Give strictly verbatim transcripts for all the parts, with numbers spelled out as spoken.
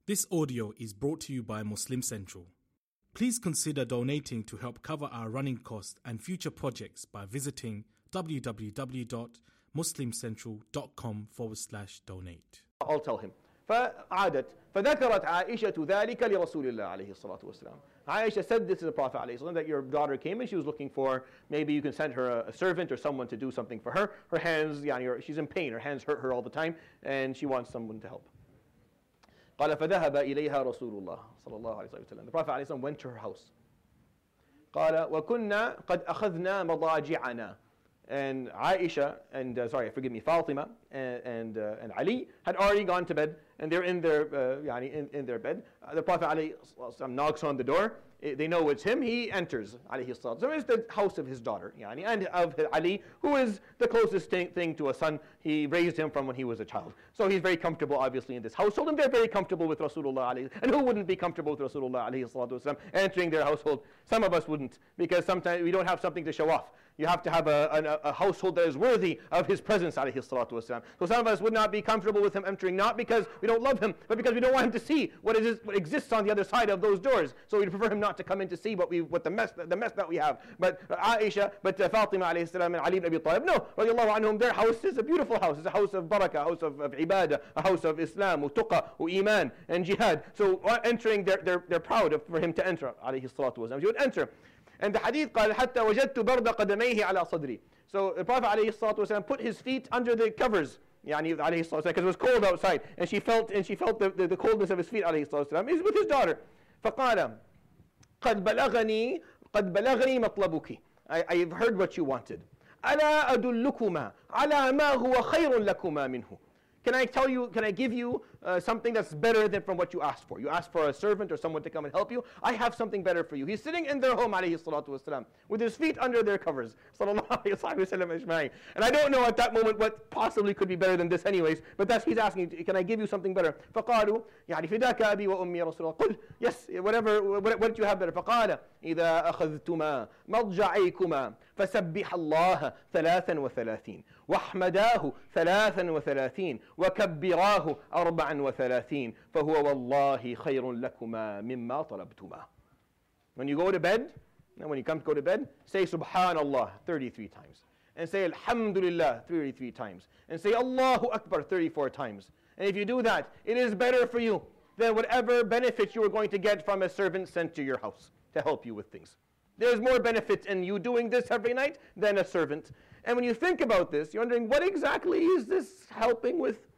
This audio is brought to you by Muslim Central. Please consider donating to help cover our running costs and future projects by visiting www.muslimcentral.com forward slash donate. I'll tell him. فعادت فذكرت عائشة ذلك لرسول الله عليه الصلاة والسلام. Aisha said this to the Prophet عليه الصلاة والسلام, that your daughter came and she was looking for, maybe you can send her a, a servant or someone to do something for her. Her hands, يعني, she's in pain, her hands hurt her all the time, and she wants someone to help. قال فذهب إليها رسول الله صلى الله عليه وسلم. The Prophet عليه الصلاة والسلام went to her house. قال وكنا قد أخذنا مضاجعنا. And Aisha and uh, sorry, forgive me, Fatima and and, uh, and Ali had already gone to bed, and they're in their uh, yani in, in their bed. Uh, the Prophet ﷺ knocks on the door. They know it's him. He enters. Alayhi salatu. So it's the house of his daughter, yani, and of Ali, who is the closest thing to a son. He raised him from when he was a child. So he's very comfortable, obviously, in this household, and they're very comfortable with Rasulullah alayhi. And who wouldn't be comfortable with Rasulullah alayhi salatu wasalam entering their household? Some of us wouldn't, because sometimes we don't have something to show off. You have to have a, a, a household that is worthy of his presence, alayhi salatu wasalam. So some of us would not be comfortable with him entering, not because we don't love him, but because we don't want him to see what is what exists on the other side of those doors. So we prefer him not to come in to see what we what the mess the mess that we have. But Aisha, but uh, Fatima alayhi salam and Ali ibn Abi Talib, no, radiallahu anhum, their house is a beautiful house. It's a house of barakah, a house of, of ibadah, a house of Islam, tuqa, iman, and jihad. So uh, entering, they're, they're, they're proud of, for him to enter, alayhi salatu wasalam. She would enter. And the hadith قال حتى وجدت برد قدميه على صدري. So the Prophet عليه الصلاة والسلام put his feet under the covers, يعني عليه الصلاة والسلام, because it was cold outside, and she felt and she felt the, the, the coldness of his feet عليه الصلاة والسلام. He's with his daughter. فقال قد بلغني قد بلغني مطلبك. I, I've heard what you wanted. ألا أدلكما على ما هو خير لكما منه. Can I tell you, can I give you uh, something that's better than from what you asked for? You asked for a servant or someone to come and help you. I have something better for you. He's sitting in their home, alayhi salatu wasalam, with his feet under their covers. Sallallahu alayhi wa sallam ajma'in. And I don't know at that moment what possibly could be better than this anyways, but that's, he's asking, can I give you something better? فقالوا يعني فداك أبي وأمي رسول الله. قل, yes, whatever, what, what do you have better? فقال إذا أخذتما مضجعيكما فسبح الله ثلاثا وثلاثين واحمداه ثلاثا وثلاثين وكبراه أربعا وثلاثين فهو والله خير لكما مما طلبتما. When you go to bed, and when you come to go to bed, say Subhanallah thirty-three times. And say Alhamdulillah thirty-three times. And say Allahu Akbar thirty-four times. And if you do that, it is better for you than whatever benefit you are going to get from a servant sent to your house to help you with things. There's more benefit in you doing this every night than a servant. And when you think about this, you're wondering, what exactly is this helping with?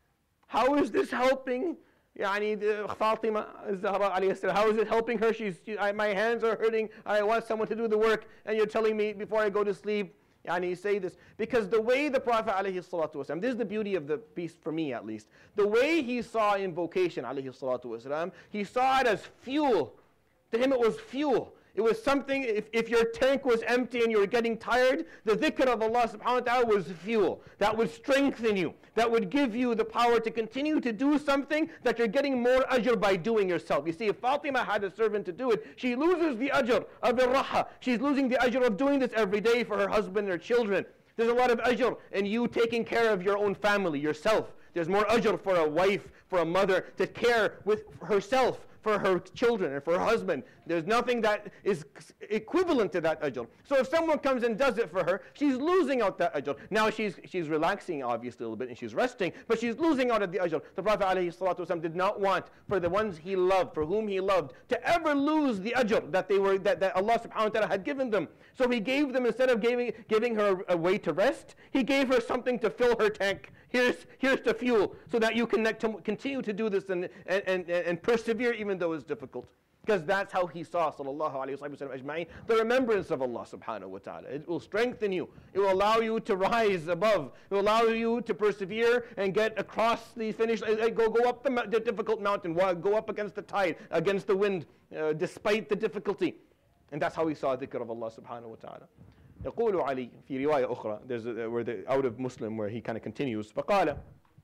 How is this helping? Yani, Fatima Zahra alayhi salam, how is it helping her? She's, she, I, my hands are hurting. I want someone to do the work. And you're telling me before I go to sleep, yani, say this. Because the way the Prophet alayhi salatu wasalam, this is the beauty of the piece for me at least. The way he saw invocation alayhi salatu wasalam, he saw it as fuel. To him it was fuel. It was something, if, if your tank was empty and you were getting tired, the dhikr of Allah subhanahu wa ta'ala was fuel. That would strengthen you. That would give you the power to continue to do something that you're getting more ajr by doing yourself. You see, if Fatima had a servant to do it, she loses the ajr of al-raha. She's losing the ajr of doing this every day for her husband and her children. There's a lot of ajr in you taking care of your own family, yourself. There's more ajr for a wife, for a mother, to care with herself, for her children and for her husband. There's nothing that is equivalent to that ajr. So if someone comes and does it for her, she's losing out that ajr. Now she's she's relaxing obviously a little bit and she's resting, but she's losing out of the ajr. The Prophet ﷺ did not want for the ones he loved, for whom he loved, to ever lose the ajr that they were that, that Allah subhanahu wa ta'ala had given them. So he gave them, instead of giving giving her a way to rest, he gave her something to fill her tank. Here's here's the fuel so that you can continue to do this and and, and, and persevere even though it's difficult. Because that's how he saw, sallallahu alayhi wa sallam ajma'in, the remembrance of Allah subhanahu wa ta'ala. It will strengthen you. It will allow you to rise above. It will allow you to persevere and get across the finish, go, go up the, the difficult mountain, go up against the tide, against the wind, uh, despite the difficulty. And that's how he saw dhikr of Allah subhanahu wa ta'ala. يقول علي في رواية أخرى, there's a, where the out of Muslim where he kind of continues, فقال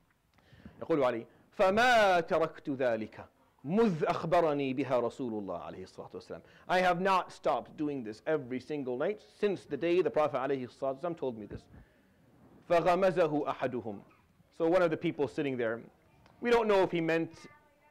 يقول علي فما تركت ذلك مذ أخبرني بها رسول الله عليه الصلاة والسلام. I have not stopped doing this every single night since the day the Prophet عليه الصلاة والسلام told me this. فغمزه أحدهم. So one of the people sitting there, we don't know if he meant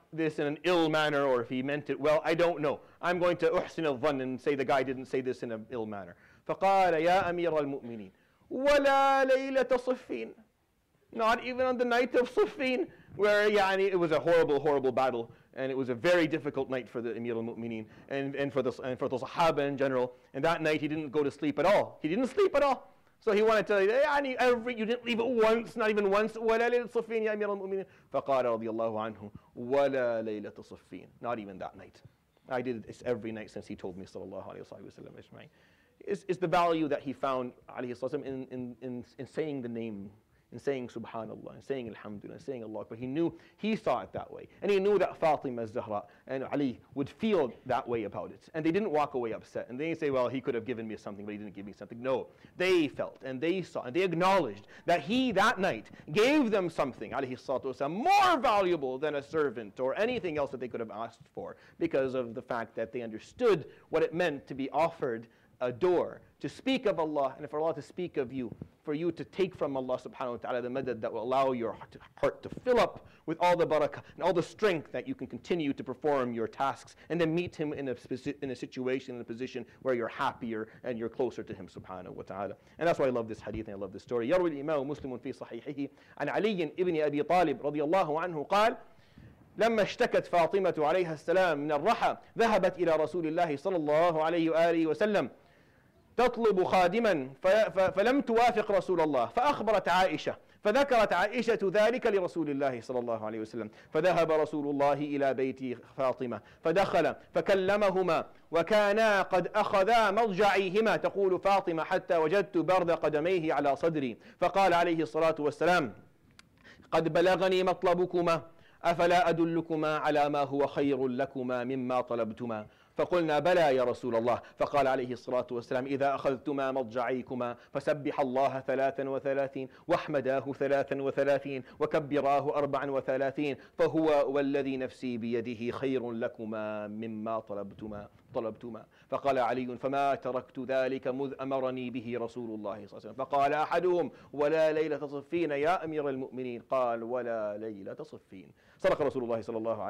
this in an ill manner or if he meant it well, I don't know. I'm going to أحسن الظن and say the guy didn't say this in an ill manner. فقال يا أمير المؤمنين ولا ليلة صفين. Not even on the night of Siffin, where يعني, it was a horrible, horrible battle, and it was a very difficult night for the Amir al-Mu'mineen and, and, for the, and for the Sahaba in general. And that night he didn't go to sleep at all. He didn't sleep at all. So he wanted to, يعني, every, you didn't leave it once, not even once. ولا ليلة صفين يا أمير المؤمنين. فقال رضي الله عنه ولا ليلة صفين. Not even that night. I did it every night since he told me sallallahu alayhi wa sallam ajma'in. It's, it's the value that he found alayhi sallam in, in, in, in saying the name, in saying subhanallah, and saying alhamdulillah, and saying Allah. But he knew, he saw it that way. And he knew that Fatima az-Zahra and Ali would feel that way about it. And they didn't walk away upset. And they didn't say, well, he could have given me something, but he didn't give me something. No, they felt and they saw and they acknowledged that he that night gave them something, alayhi salatu wasalam, more valuable than a servant or anything else that they could have asked for, because of the fact that they understood what it meant to be offered a door to speak of Allah, and for Allah to speak of you, for you to take from Allah subhanahu wa ta'ala the madad that will allow your heart to fill up with all the barakah and all the strength that you can continue to perform your tasks and then meet Him in a, in a situation, in a position where you're happier and you're closer to Him subhanahu wa ta'ala. And that's why I love this hadith and I love this story. يروي الإمام مسلم في صحيحه عن علي ابن أبي طالب رضي الله عنه قال لما اشتكت فاطمة عليها السلام من الرحى ذهبت إلى رسول الله صلى الله عليه وآله وسلم تطلب خادما فلم توافق رسول الله فأخبرت عائشة فذكرت عائشة ذلك لرسول الله صلى الله عليه وسلم فذهب رسول الله إلى بيت فاطمة فدخل فكلمهما وكانا قد أخذا مضجعيهما تقول فاطمة حتى وجدت برد قدميه على صدري فقال عليه الصلاة والسلام قد بلغني مطلبكما أفلا أدلكما على ما هو خير لكما مما طلبتما فقلنا بلى يا رسول الله فقال عليه الصلاة والسلام إذا أخذتما مضجعيكما فسبح الله ثلاثا وثلاثين واحمداه ثلاثا وثلاثين وكبراه أربعا وثلاثين فهو والذي نفسي بيده خير لكما مما طلبتما طلبتما فقال علي فما تركت ذلك مذ أمرني به رسول الله صلى الله عليه وسلم فقال أحدهم ولا ليلة صفين يا أمير المؤمنين قال ولا ليلة صفين صدق رسول الله صلى الله عليه وسلم